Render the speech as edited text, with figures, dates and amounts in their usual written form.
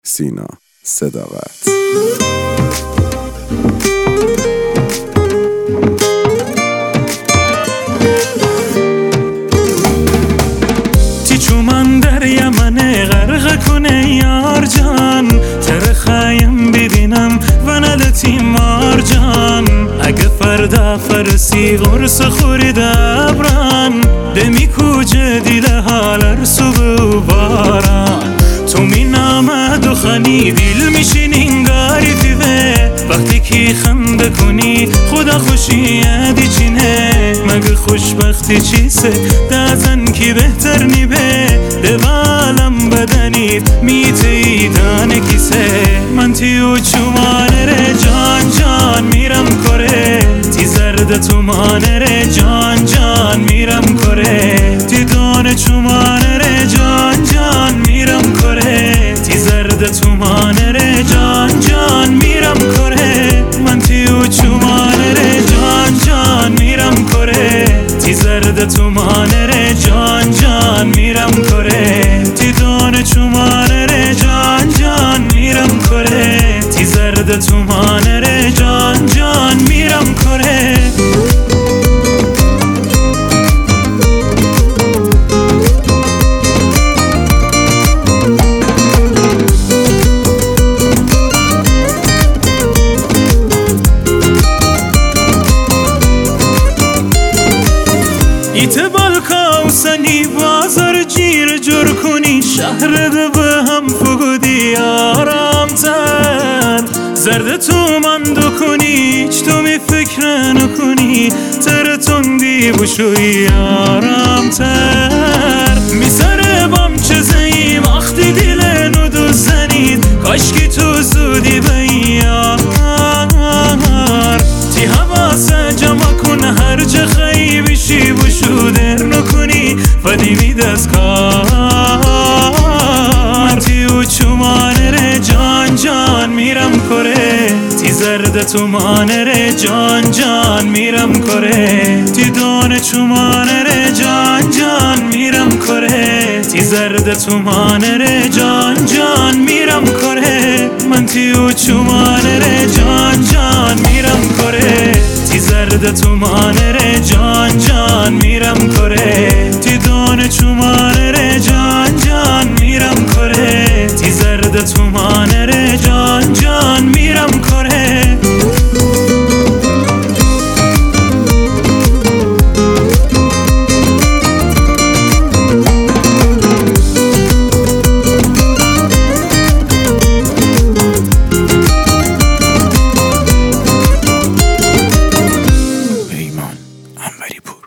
سینا صداقت. تیچو من در یمن غرق کنه یار جان، تر خیم ببینم و ندتی مار جان. اگه فردا فرسی غرس خوری دبران، دمی کوچه دیده حالر صبح و باران. تو می نامد و خنی دیل میشین انگاری فیوه، وقتی که خنده کنی خدا خوشی یادی چینه. مگه خوشبختی چیسه دازن کی بهتر نیبه، دوالم بدنید میتیدانه کیسه. من تیو چومانه ره جان جان میرم کره، تی زرد تو مانه ره جان جان میرم کره. تی دانه چومانه ره جان جان میرم کره، تی زرد تو مانه ره جان جان میرم کره. من تیو چومانه ره جان جان میرم کره، تی زرد تو مانه ره جان جان میرم کره. تی دانه چومانه ره جان جان میرم کره، تی زرد تو مانه ره جان جان میرم کره. ایت بالکا و سنی بازار جیر جور کنی، شهر ده به هم فگودی آرام تر. زرد تو من دو کنی چ تو می فکر نکنی، تر تندی بشوی آرام تر. می سر بام چه زیم اختی دیل نو زنید، کاشکی تو زودی بیار. تی حواس جمع کن هر چه خیبشی بشو در نکنی فدیمی دست کار. من تیو چومانه ره جان جان میرم کره، تی زرد تو مانه ره جان جان میرم کره. تی دانه چومانه ره جان جان میرم کره، تی زرد تو مانه ره جان جان میرم کره. من تیو چومانه ره جان جان میرم کره، تی زرد تو مانه ره جان جان میرم کره. تی دانه چومانه ره جان جان میرم کره، تی زرد تو مانه ره جان جان میرم کره. پیمان انوری پور.